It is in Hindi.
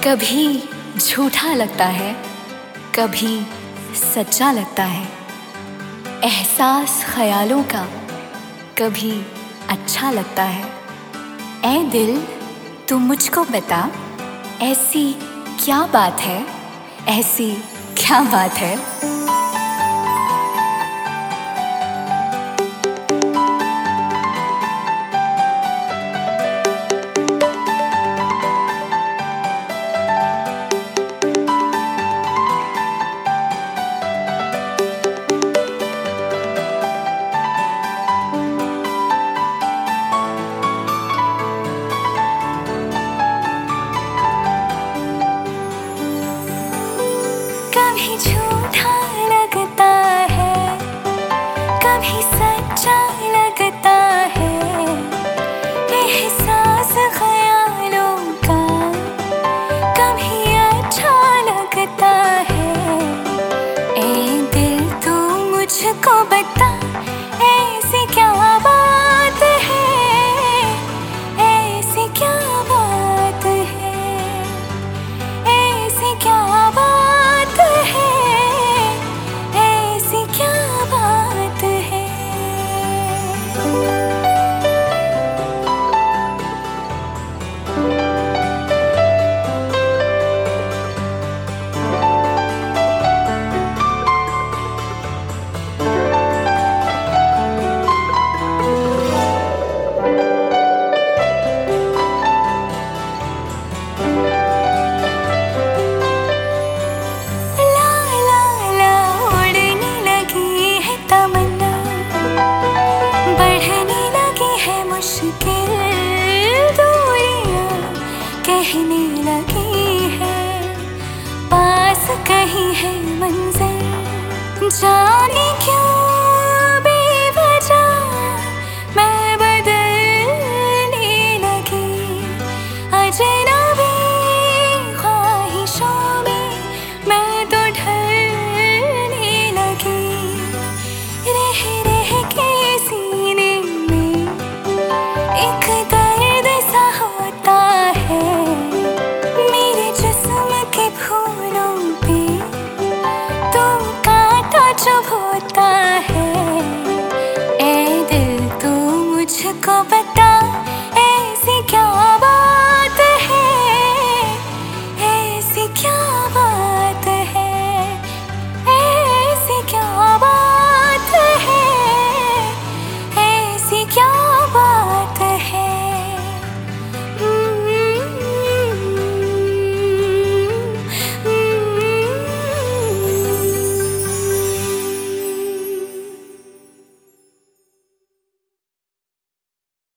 कभी झूठा लगता है, कभी सच्चा लगता है। एहसास ख्यालों का कभी अच्छा लगता है। ऐ दिल तू मुझको बता, ऐसी क्या बात है, ऐसी क्या बात है। कभी झूठा लगता है, कभी सच्चा लगता है। एहसास ख्यालों का कभी अच्छा लगता है। ऐ दिल तू मुझको बता, ऐसी क्या बात है, ऐसी क्या बात है, ऐसी क्या बात है, ऐसी क्या बात है। ला ला ला उड़ने लगी है तमन्ना, बढ़ने लगी है मुश्किल, दूरियां कहने लगी है, पास कहीं है मंजिल। जाने क्यों बेवजह मैं बदलने लगी, अजनबी ख्वाहिशों में मैं तो ढलने लगी। रह रह के सीने में एक दर्द सा होता है, मेरे जिस्म के फूलों पे तो कांटा चुभोता है। ऐ दिल तू मुझको बता,